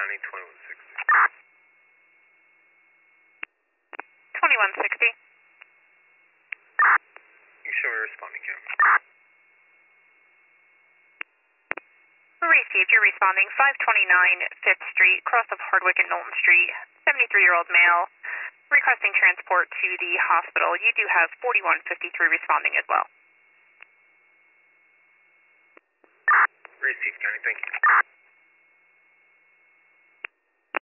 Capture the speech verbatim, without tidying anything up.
County, twenty-one sixty. twenty-one sixty. You show me responding, Kim. Received, you're responding five twenty-nine fifth Street, cross of Hardwick and Knowlton Street, seventy-three-year-old male, requesting transport to the hospital. You do have forty-one fifty-three responding as well. Received, County, thank you.